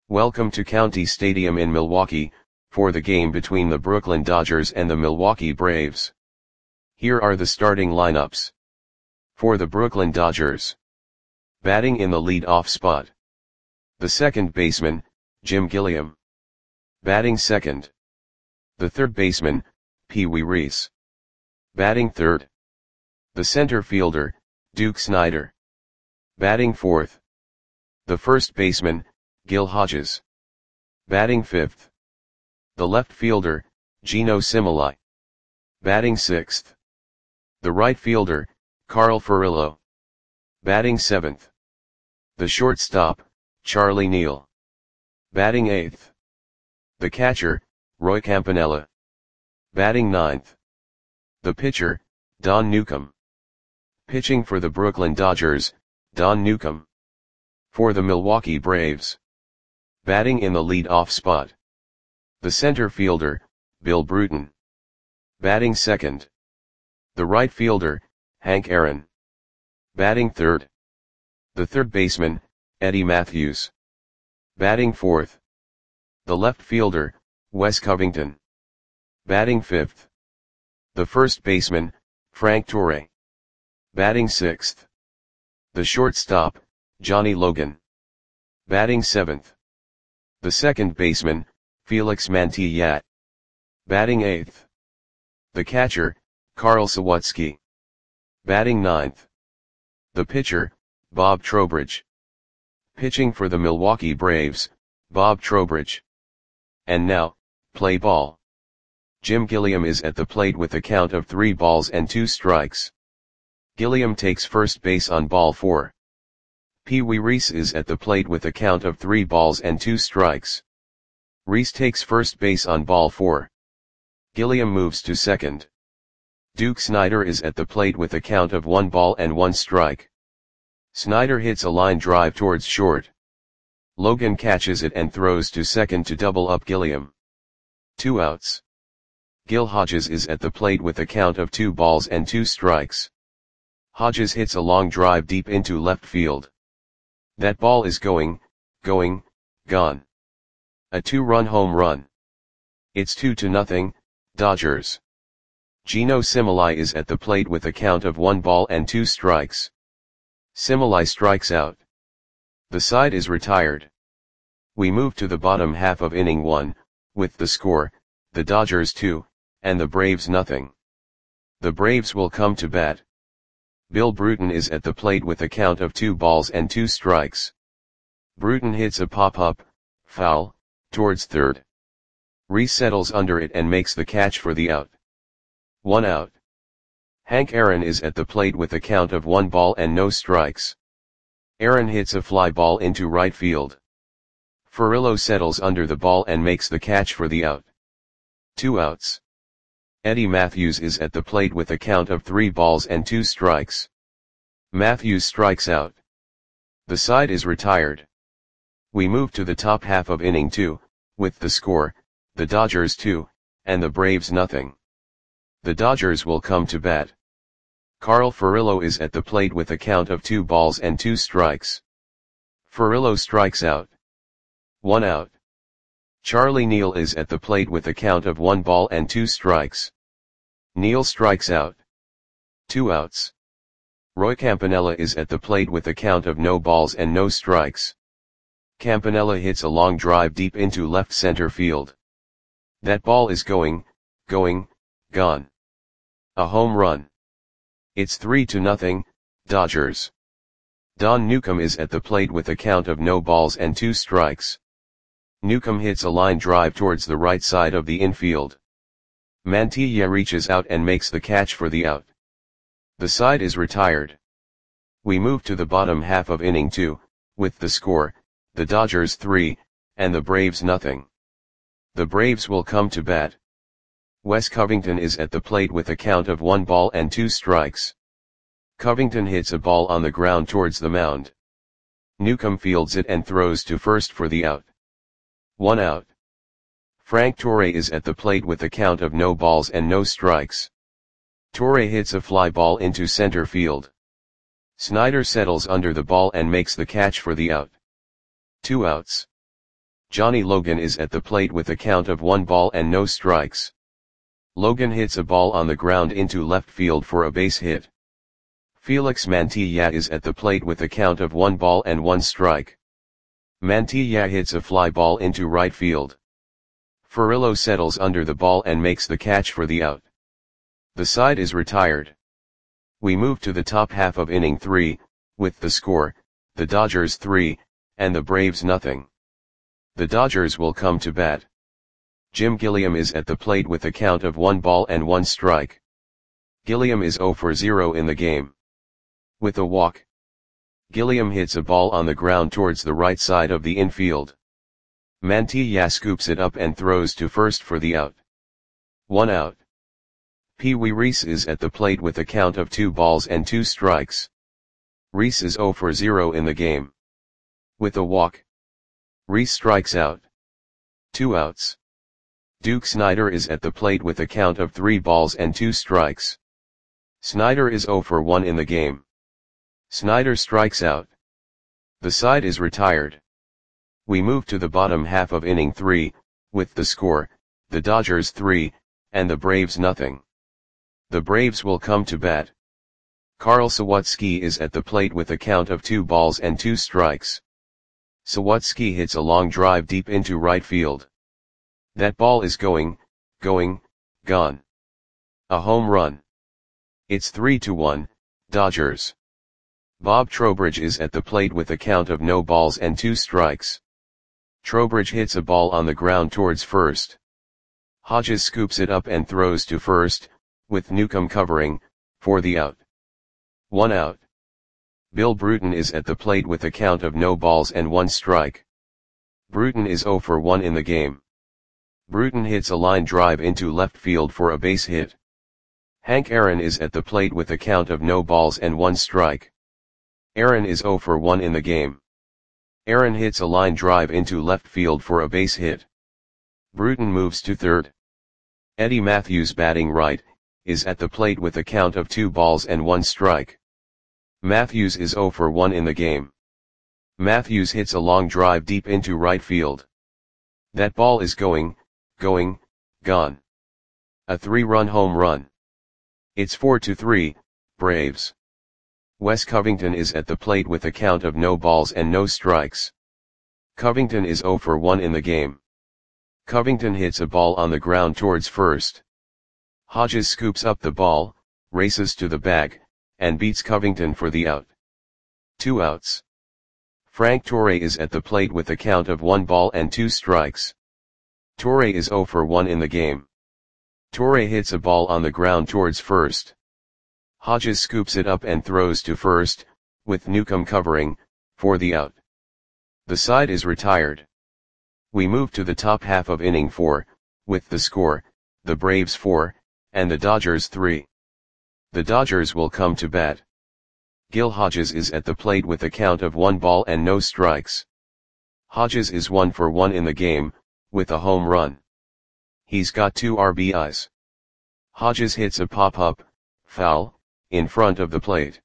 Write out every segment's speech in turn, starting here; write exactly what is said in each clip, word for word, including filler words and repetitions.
Welcome to County Stadium in Milwaukee, for the game between the Brooklyn Dodgers and the Milwaukee Braves. Here are the starting lineups. For the Brooklyn Dodgers. Batting in the lead-off spot. The second baseman, Jim Gilliam. Batting second. The third baseman, Pee Wee Reese. Batting third. The center fielder, Duke Snider. Batting fourth. The first baseman, Gil Hodges. Batting fifth. The left fielder, Geno Similai. Batting sixth. The right fielder, Carl Furillo. Batting seventh. The shortstop, Charlie Neal. Batting eighth. The catcher, Roy Campanella. Batting ninth. The pitcher, Don Newcombe. Pitching for the Brooklyn Dodgers, Don Newcombe. For the Milwaukee Braves. Batting in the lead-off spot. The center fielder, Bill Bruton. Batting second. The right fielder, Hank Aaron. Batting third. The third baseman, Eddie Matthews. Batting fourth. The left fielder, Wes Covington. Batting fifth. The first baseman, Frank Torre. Batting sixth. The shortstop, Johnny Logan. Batting seventh. The second baseman, Felix Mantilla. Batting eighth. The catcher, Carl Sawatsky. Batting ninth. The pitcher, Bob Trowbridge. Pitching for the Milwaukee Braves, Bob Trowbridge. And now, play ball. Jim Gilliam is at the plate with a count of three balls and two strikes. Gilliam takes first base on ball four. Pee Wee Reese is at the plate with a count of three balls and two strikes. Reese takes first base on ball four. Gilliam moves to second. Duke Snider is at the plate with a count of one ball and one strike. Snider hits a line drive towards short. Logan catches it and throws to second to double up Gilliam. Two outs. Gil Hodges is at the plate with a count of two balls and two strikes. Hodges hits a long drive deep into left field. That ball is going, going, gone. A two-run home run. It's two to nothing, Dodgers. Geno Similai is at the plate with a count of one ball and two strikes. Similai strikes out. The side is retired. We move to the bottom half of inning one, with the score, the Dodgers two, and the Braves nothing. The Braves will come to bat. Bill Bruton is at the plate with a count of two balls and two strikes. Bruton hits a pop-up, foul, towards third. Reese settles under it and makes the catch for the out. One out. Hank Aaron is at the plate with a count of one ball and no strikes. Aaron hits a fly ball into right field. Furillo settles under the ball and makes the catch for the out. Two outs. Eddie Matthews is at the plate with a count of three balls and two strikes. Matthews strikes out. The side is retired. We move to the top half of inning two, with the score, the Dodgers two, and the Braves nothing. The Dodgers will come to bat. Carl Furillo is at the plate with a count of two balls and two strikes. Furillo strikes out. One out. Charlie Neal is at the plate with a count of one ball and two strikes. Neal strikes out. Two outs. Roy Campanella is at the plate with a count of no balls and no strikes. Campanella hits a long drive deep into left center field. That ball is going, going, gone. A home run. It's three to nothing, Dodgers. Don Newcombe is at the plate with a count of no balls and two strikes. Newcombe hits a line drive towards the right side of the infield. Mantilla reaches out and makes the catch for the out. The side is retired. We move to the bottom half of inning two, with the score, the Dodgers three, and the Braves nothing. The Braves will come to bat. Wes Covington is at the plate with a count of one ball and two strikes. Covington hits a ball on the ground towards the mound. Newcombe fields it and throws to first for the out. One out. Frank Torre is at the plate with a count of no balls and no strikes. Torre hits a fly ball into center field. Snider settles under the ball and makes the catch for the out. Two outs. Johnny Logan is at the plate with a count of one ball and no strikes. Logan hits a ball on the ground into left field for a base hit. Felix Mantilla is at the plate with a count of one ball and one strike. Mantilla hits a fly ball into right field. Furillo settles under the ball and makes the catch for the out. The side is retired. We move to the top half of inning three, with the score, the Dodgers three, and the Braves nothing. The Dodgers will come to bat. Jim Gilliam is at the plate with a count of one ball and one strike. Gilliam is zero for zero in the game. With a walk, Gilliam hits a ball on the ground towards the right side of the infield. Mantilla scoops it up and throws to first for the out. One out. Pee Wee Reese is at the plate with a count of two balls and two strikes. Reese is zero for zero in the game. With a walk, Reese strikes out. Two outs. Duke Snider is at the plate with a count of three balls and two strikes. Snider is zero for one in the game. Snider strikes out. The side is retired. We move to the bottom half of inning three, with the score, the Dodgers three, and the Braves nothing. The Braves will come to bat. Carl Sawatsky is at the plate with a count of two balls and two strikes. Sawatsky hits a long drive deep into right field. That ball is going, going, gone. A home run. It's three to one, Dodgers. Bob Trowbridge is at the plate with a count of no balls and two strikes. Trowbridge hits a ball on the ground towards first. Hodges scoops it up and throws to first, with Newcomb covering, for the out. One out. Bill Bruton is at the plate with a count of no balls and one strike. Bruton is zero for one in the game. Bruton hits a line drive into left field for a base hit. Hank Aaron is at the plate with a count of no balls and one strike. Aaron is zero for one in the game. Aaron hits a line drive into left field for a base hit. Bruton moves to third. Eddie Matthews, batting right, is at the plate with a count of two balls and one strike. Matthews is zero for one in the game. Matthews hits a long drive deep into right field. That ball is going, going, gone. A three-run home run. It's four to three, Braves. Wes Covington is at the plate with a count of no balls and no strikes. Covington is zero for one in the game. Covington hits a ball on the ground towards first. Hodges scoops up the ball, races to the bag, and beats Covington for the out. Two outs. Frank Torre is at the plate with a count of one ball and two strikes. Torre is zero for one in the game. Torre hits a ball on the ground towards first. Hodges scoops it up and throws to first, with Newcomb covering, for the out. The side is retired. We move to the top half of inning four, with the score, the Braves four, and the Dodgers three. The Dodgers will come to bat. Gil Hodges is at the plate with a count of one ball and no strikes. Hodges is one for one in the game, with a home run. He's got two R B Is. Hodges hits a pop-up, foul, in front of the plate.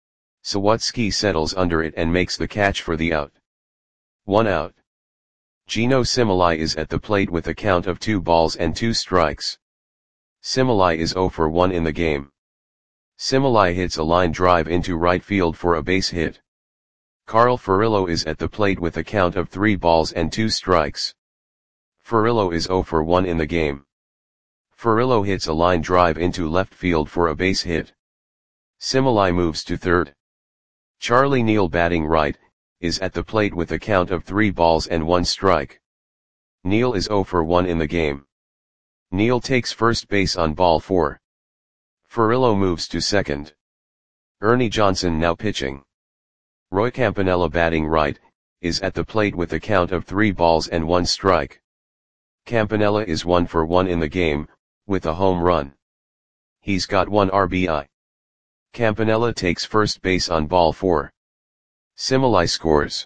Sawatsky settles under it and makes the catch for the out. One out. Gino Similai is at the plate with a count of two balls and two strikes. Similai is zero for one in the game. Similai hits a line drive into right field for a base hit. Carl Furillo is at the plate with a count of three balls and two strikes. Furillo is zero for one in the game. Furillo hits a line drive into left field for a base hit. Similai moves to third. Charlie Neal, batting right, is at the plate with a count of three balls and one strike. Neal is zero for one in the game. Neal takes first base on ball four. Furillo moves to second. Ernie Johnson now pitching. Roy Campanella, batting right, is at the plate with a count of three balls and one strike. Campanella is one for one in the game, with a home run. He's got one R B I. Campanella takes first base on ball four. Similai scores.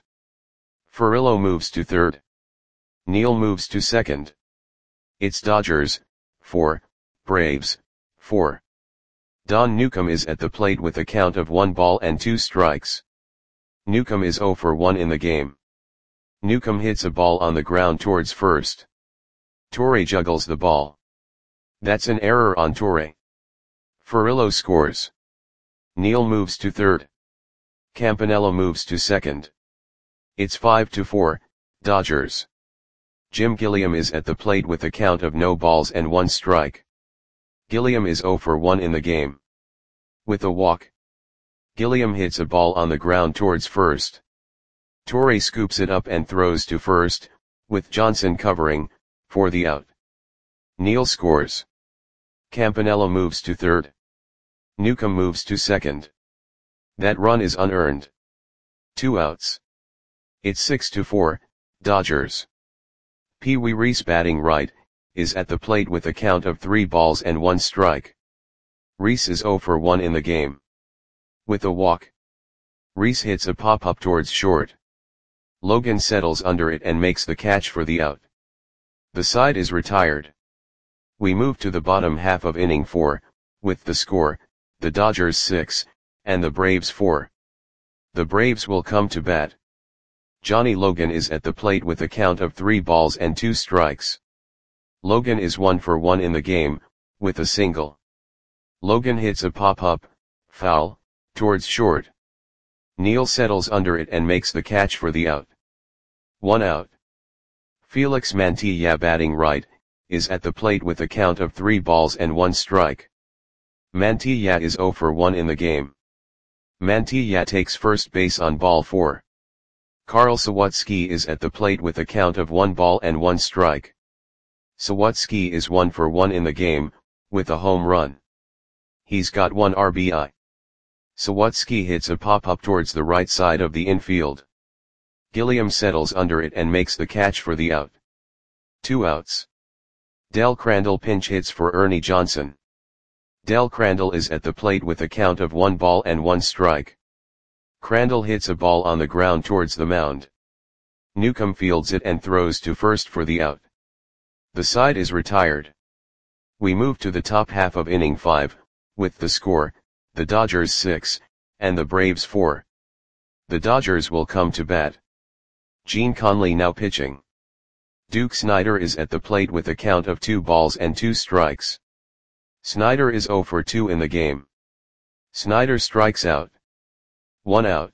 Furillo moves to third. Neal moves to second. It's Dodgers, four, Braves, four. Don Newcomb is at the plate with a count of one ball and two strikes. Newcomb is zero for one in the game. Newcomb hits a ball on the ground towards first. Torre juggles the ball. That's an error on Torre. Furillo scores. Neal moves to third. Campanella moves to second. It's five to four, Dodgers. Jim Gilliam is at the plate with a count of no balls and one strike. Gilliam is zero for one in the game. With a walk, Gilliam hits a ball on the ground towards first. Torre scoops it up and throws to first, with Johnson covering, for the out. Neal scores. Campanella moves to third. Newcomb moves to second. That run is unearned. Two outs. It's six to four, Dodgers. Pee Wee Reese, batting right, is at the plate with a count of three balls and one strike. Reese is zero for one in the game. With a walk, Reese hits a pop-up towards short. Logan settles under it and makes the catch for the out. The side is retired. We move to the bottom half of inning four, with the score, the Dodgers six, and the Braves four. The Braves will come to bat. Johnny Logan is at the plate with a count of three balls and two strikes. Logan is one for one in the game, with a single. Logan hits a pop-up, foul, towards short. Neal settles under it and makes the catch for the out. One out. Felix Mantilla, batting right, is at the plate with a count of three balls and one strike. Mantilla is zero for one in the game. Mantilla takes first base on ball four. Carl Sawatsky is at the plate with a count of one ball and one strike. Sawatsky is one for one in the game, with a home run. He's got one R B I. Sawatsky hits a pop-up towards the right side of the infield. Gilliam settles under it and makes the catch for the out. Two outs. Del Crandall pinch hits for Ernie Johnson. Del Crandall is at the plate with a count of one ball and one strike. Crandall hits a ball on the ground towards the mound. Newcomb fields it and throws to first for the out. The side is retired. We move to the top half of inning five, with the score, the Dodgers six, and the Braves four. The Dodgers will come to bat. Gene Conley now pitching. Duke Snider is at the plate with a count of two balls and two strikes. Snider is zero for two in the game. Snider strikes out. One out.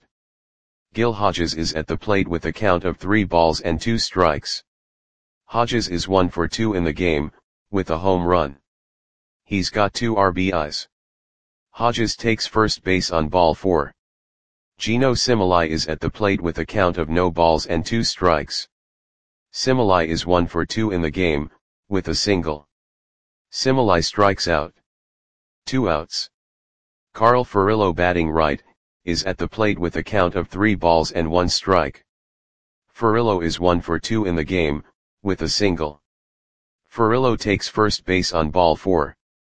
Gil Hodges is at the plate with a count of three balls and two strikes. Hodges is one for two in the game, with a home run. He's got two R B Is. Hodges takes first base on ball four. Gino Similai is at the plate with a count of no balls and two strikes. Similai is one for two in the game, with a single. Similai strikes out. Two outs. Carl Furillo, batting right, is at the plate with a count of three balls and one strike. Furillo is one for two in the game, with a single. Furillo takes first base on ball four.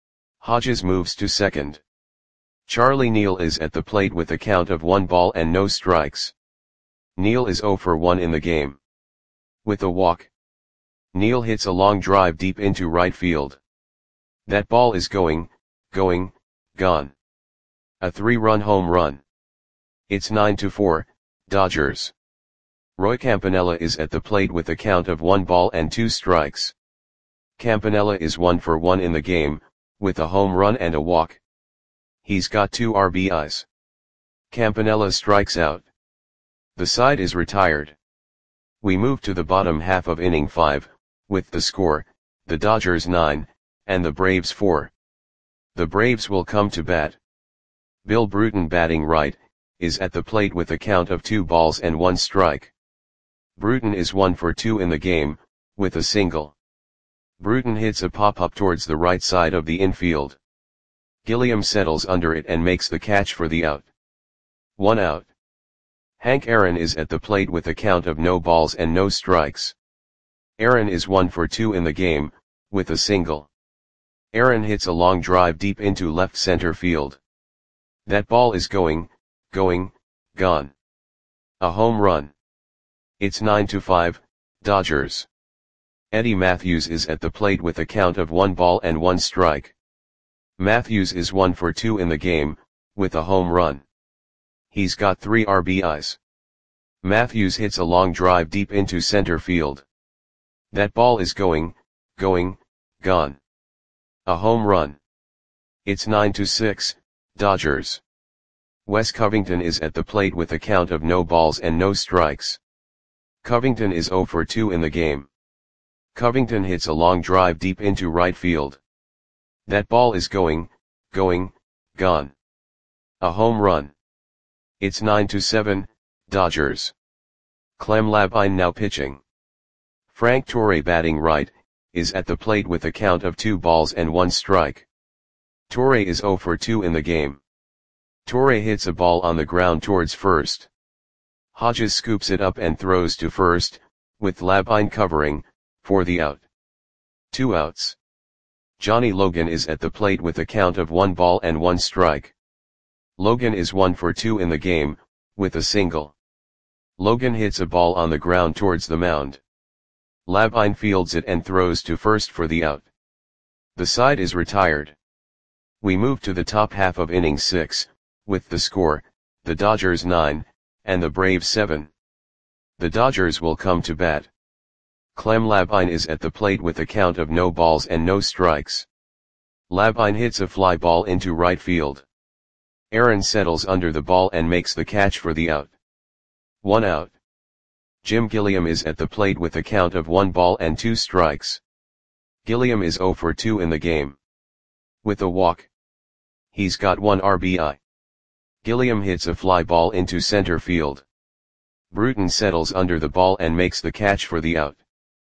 Hodges moves to second. Charlie Neal is at the plate with a count of one ball and no strikes. Neal is zero for one in the game. With a walk, Neal hits a long drive deep into right field. That ball is going, going, gone. A three-run home run. It's nine to four, Dodgers. Roy Campanella is at the plate with a count of one ball and two strikes. Campanella is one for one in the game, with a home run and a walk. He's got two R B Is. Campanella strikes out. The side is retired. We move to the bottom half of inning five, with the score, the Dodgers nine, and the Braves four. The Braves will come to bat. Bill Bruton, batting right, is at the plate with a count of two balls and one strike. Bruton is one for two in the game, with a single. Bruton hits a pop-up towards the right side of the infield. Gilliam settles under it and makes the catch for the out. One out. Hank Aaron is at the plate with a count of no balls and no strikes. Aaron is one for two in the game, with a single. Aaron hits a long drive deep into left center field. That ball is going, going, gone. A home run. It's nine to five, Dodgers. Eddie Matthews is at the plate with a count of one ball and one strike. Matthews is one for two in the game, with a home run. He's got three R B Is. Matthews hits a long drive deep into center field. That ball is going, going, gone. A home run. It's nine to six, Dodgers. Wes Covington is at the plate with a count of no balls and no strikes. Covington is zero for two in the game. Covington hits a long drive deep into right field. That ball is going, going, gone. A home run. It's nine to seven, Dodgers. Clem Labine now pitching. Frank Torre batting right, is at the plate with a count of two balls and one strike. Torre is zero for two in the game. Torre hits a ball on the ground towards first. Hodges scoops it up and throws to first, with Labine covering, for the out. Two outs. Johnny Logan is at the plate with a count of one ball and one strike. Logan is one for two in the game, with a single. Logan hits a ball on the ground towards the mound. Labine fields it and throws to first for the out. The side is retired. We move to the top half of inning six, with the score, the Dodgers nine, and the Braves seven. The Dodgers will come to bat. Clem Labine is at the plate with a count of no balls and no strikes. Labine hits a fly ball into right field. Aaron settles under the ball and makes the catch for the out. One out. Jim Gilliam is at the plate with a count of one ball and two strikes. Gilliam is zero for two in the game. With a walk. He's got one R B I. Gilliam hits a fly ball into center field. Bruton settles under the ball and makes the catch for the out.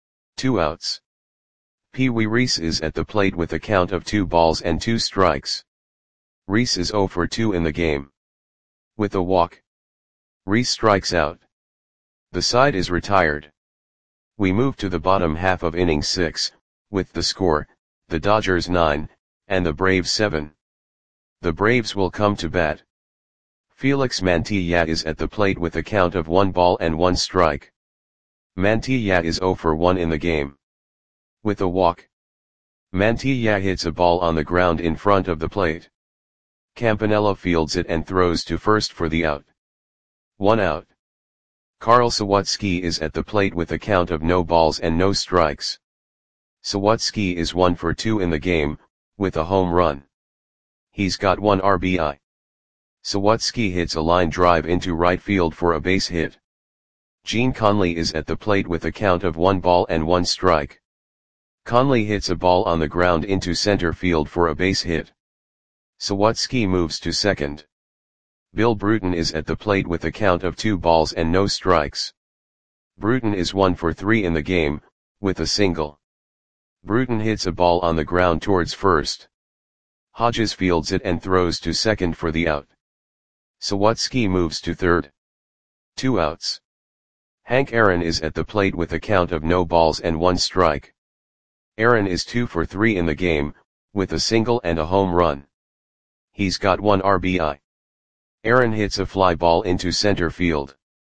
Two outs. Pee Wee Reese is at the plate with a count of two balls and two strikes. Reese is zero for two in the game. With a walk. Reese strikes out. The side is retired. We move to the bottom half of inning six, with the score, the Dodgers nine, and the Braves seven. The Braves will come to bat. Felix Mantilla is at the plate with a count of one ball and one strike. Mantilla is zero for one in the game. With a walk. Mantilla hits a ball on the ground in front of the plate. Campanella fields it and throws to first for the out. One out. Carl Sawatsky is at the plate with a count of no balls and no strikes. Sawatsky is one for two in the game, with a home run. He's got one R B I. Sawatsky hits a line drive into right field for a base hit. Gene Conley is at the plate with a count of one ball and one strike. Conley hits a ball on the ground into center field for a base hit. Sawatsky moves to second. Bill Bruton is at the plate with a count of two balls and no strikes. Bruton is one for three in the game, with a single. Bruton hits a ball on the ground towards first. Hodges fields it and throws to second for the out. Sawatsky moves to third. Two outs. Hank Aaron is at the plate with a count of no balls and one strike. Aaron is two for three in the game, with a single and a home run. He's got one R B I. Aaron hits a fly ball into center field.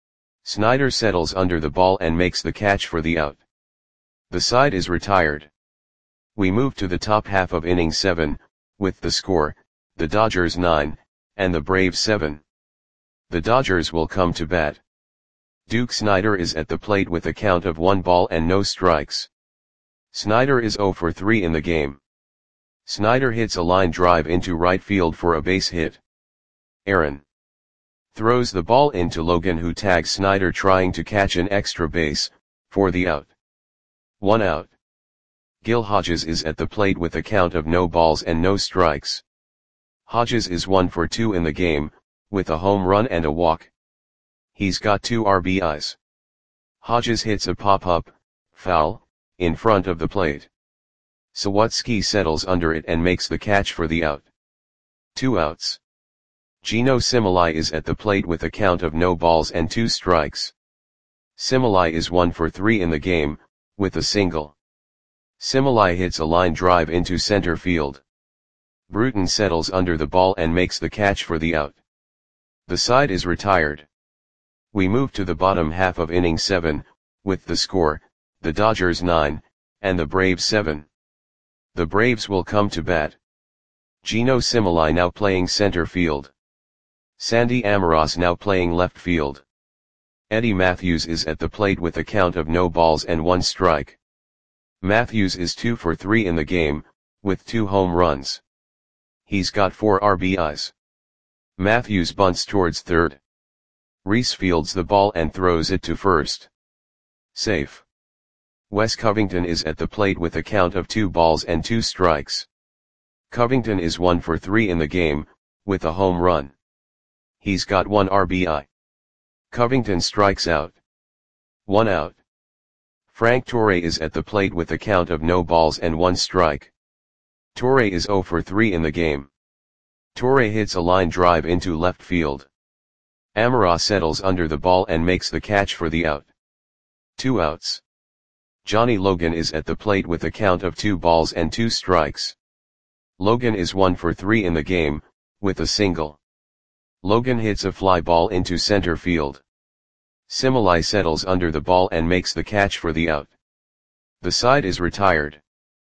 Snyder settles under the ball and makes the catch for the out. The side is retired. We move to the top half of inning seven, with the score, the Dodgers nine, and the Braves seven. The Dodgers will come to bat. Duke Snyder is at the plate with a count of one ball and no strikes. Snyder is zero for three in the game. Snyder hits a line drive into right field for a base hit. Aaron throws the ball into Logan, who tags Snyder trying to catch an extra base, for the out. One out. Gil Hodges is at the plate with a count of no balls and no strikes. Hodges is one for two in the game, with a home run and a walk. He's got two R B Is. Hodges hits a pop-up, foul, in front of the plate. Sawatsky settles under it and makes the catch for the out. Two outs. Gino Similai is at the plate with a count of no balls and two strikes. Similai is one for three in the game, with a single. Similai hits a line drive into center field. Bruton settles under the ball and makes the catch for the out. The side is retired. We move to the bottom half of inning seven, with the score, the Dodgers nine, and the Braves seven. The Braves will come to bat. Gino Similai now playing center field. Sandy Amoros now playing left field. Eddie Mathews is at the plate with a count of no balls and one strike. Mathews is two for three in the game, with two home runs. He's got four R B Is. Mathews bunts towards third. Rhys fields the ball and throws it to first. Safe. Wes Covington is at the plate with a count of two balls and two strikes. Covington is one for three in the game, with a home run. He's got one R B I. Covington strikes out. One out. Frank Torre is at the plate with a count of no balls and one strike. Torre is zero for three in the game. Torre hits a line drive into left field. Amara settles under the ball and makes the catch for the out. Two outs. Johnny Logan is at the plate with a count of two balls and two strikes. Logan is one for three in the game, with a single. Logan hits a fly ball into center field. Similai settles under the ball and makes the catch for the out. The side is retired.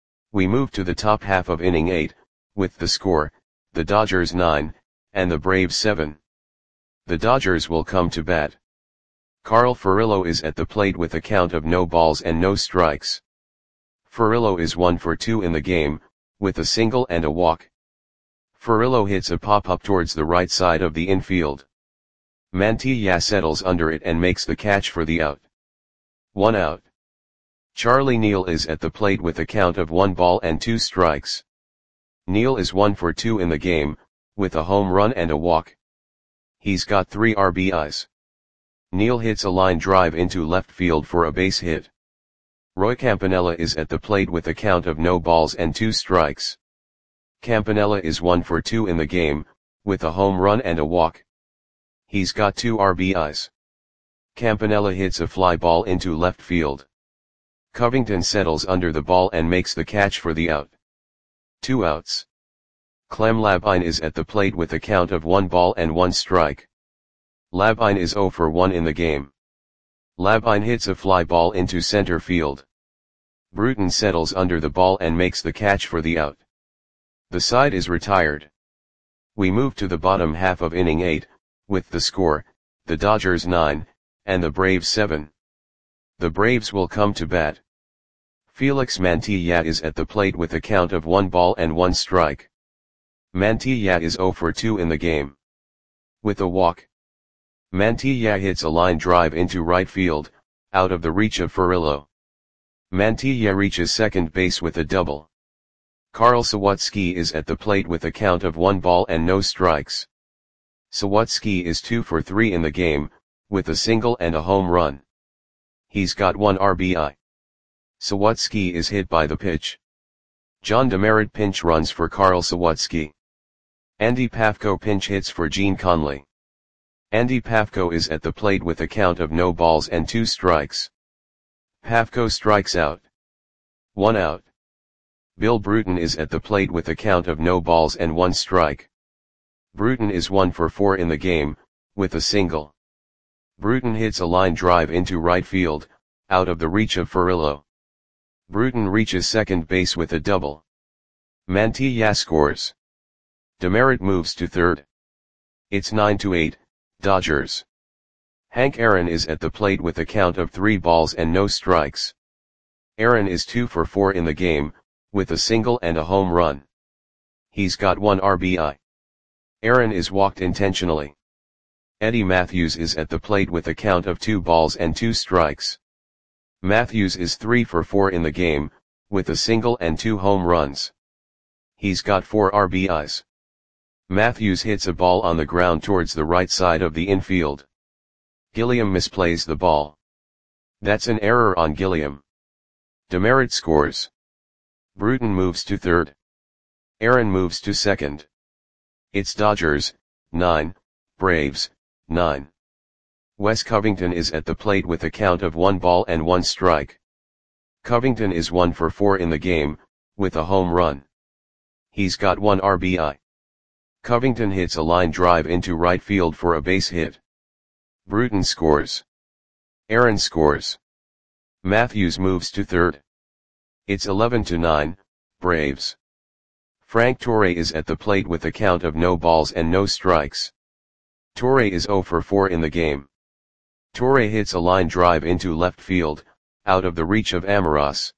We move to the top half of inning eight, with the score, the Dodgers nine, and the Braves seven. The Dodgers will come to bat. Carl Furillo is at the plate with a count of no balls and no strikes. Furillo is one for two in the game, with a single and a walk. Furillo hits a pop-up towards the right side of the infield. Mantilla settles under it and makes the catch for the out. One out. Charlie Neal is at the plate with a count of one ball and two strikes. Neal is one for two in the game, with a home run and a walk. He's got three R B Is. Neal hits a line drive into left field for a base hit. Roy Campanella is at the plate with a count of no balls and two strikes. Campanella is one for two in the game, with a home run and a walk. He's got two R B Is. Campanella hits a fly ball into left field. Covington settles under the ball and makes the catch for the out. Two outs. Clem Labine is at the plate with a count of one ball and one strike. Labine is zero for one in the game. Labine hits a fly ball into center field. Bruton settles under the ball and makes the catch for the out. The side is retired. We move to the bottom half of inning eight, with the score, the Dodgers nine, and the Braves seven. The Braves will come to bat. Felix Mantilla is at the plate with a count of one ball and one strike. Mantilla is zero for two in the game. With a walk. Mantilla hits a line drive into right field, out of the reach of Furillo. Mantilla reaches second base with a double. Carl Sawatsky is at the plate with a count of one ball and no strikes. Sawatsky is two for three in the game, with a single and a home run. He's got one R B I. Sawatsky is hit by the pitch. John Demerit pinch runs for Carl Sawatsky. Andy Pafko pinch hits for Gene Conley. Andy Pafko is at the plate with a count of no balls and two strikes. Pafko strikes out. One out. Bill Bruton is at the plate with a count of no balls and one strike. Bruton is one for four in the game, with a single. Bruton hits a line drive into right field, out of the reach of Furillo. Bruton reaches second base with a double. Mantilla scores. Demerit moves to third. It's nine to eight, Dodgers. Hank Aaron is at the plate with a count of three balls and no strikes. Aaron is two for four in the game, with a single and a home run. He's got one R B I. Aaron is walked intentionally. Eddie Mathews is at the plate with a count of two balls and two strikes. Mathews is three for four in the game, with a single and two home runs. He's got four R B Is. Mathews hits a ball on the ground towards the right side of the infield. Gilliam misplays the ball. That's an error on Gilliam. Demerit scores. Bruton moves to third. Aaron moves to second. It's Dodgers, nine, Braves, nine. Wes Covington is at the plate with a count of one ball and one strike. Covington is one for four in the game, with a home run. He's got one R B I. Covington hits a line drive into right field for a base hit. Bruton scores. Aaron scores. Mathews moves to third. It's eleven to nine, Braves. Frank Torre is at the plate with a count of no balls and no strikes. Torre is zero for four in the game. Torre hits a line drive into left field, out of the reach of Amoros.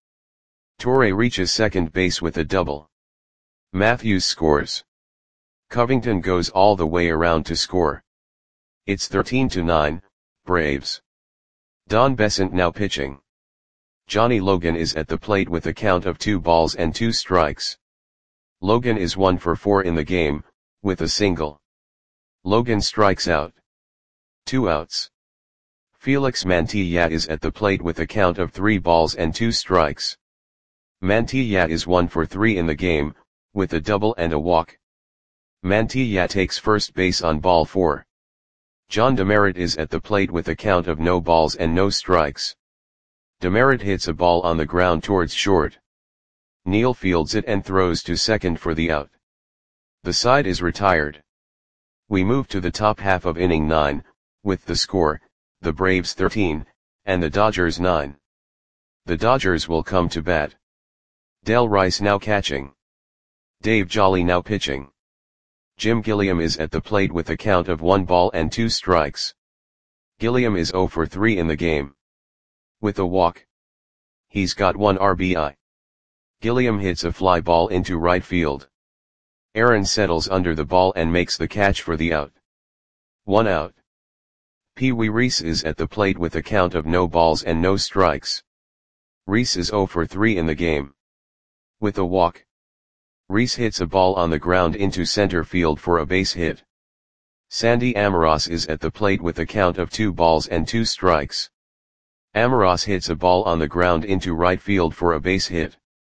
Torre reaches second base with a double. Matthews scores. Covington goes all the way around to score. It's thirteen to nine, Braves. Don Besant now pitching. Johnny Logan is at the plate with a count of two balls and two strikes. Logan is one for four in the game, with a single. Logan strikes out. Two outs. Felix Mantilla is at the plate with a count of three balls and two strikes. Mantilla is one for three in the game, with a double and a walk. Mantilla takes first base on ball four. John Demerit is at the plate with a count of no balls and no strikes. Demerit hits a ball on the ground towards short. Neal fields it and throws to second for the out. The side is retired. We move to the top half of inning nine, with the score, the Braves thirteen, and the Dodgers nine. The Dodgers will come to bat. Del Rice now catching. Dave Jolly now pitching. Jim Gilliam is at the plate with a count of one ball and two strikes. Gilliam is oh for three in the game. With a walk. He's got one R B I. Gilliam hits a fly ball into right field. Aaron settles under the ball and makes the catch for the out. One out. Pee Wee Reese is at the plate with a count of no balls and no strikes. Reese is oh for three in the game. With a walk. Reese hits a ball on the ground into center field for a base hit. Sandy Amoros is at the plate with a count of two balls and two strikes. Amoros hits a ball on the ground into right field for a base hit.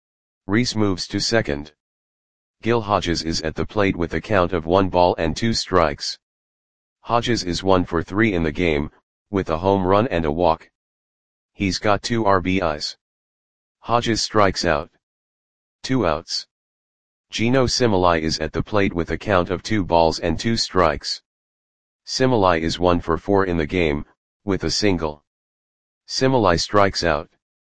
Reese moves to second. Gil Hodges is at the plate with a count of one ball and two strikes. Hodges is one for three in the game, with a home run and a walk. He's got two R B Is. Hodges strikes out. Two outs. Gino Similai is at the plate with a count of two balls and two strikes. Similai is one for four in the game, with a single. Similai strikes out.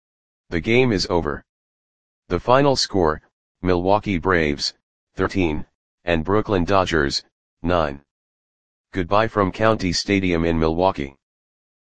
The game is over. The final score, Milwaukee Braves, thirteen, and Brooklyn Dodgers, nine. Goodbye from County Stadium in Milwaukee.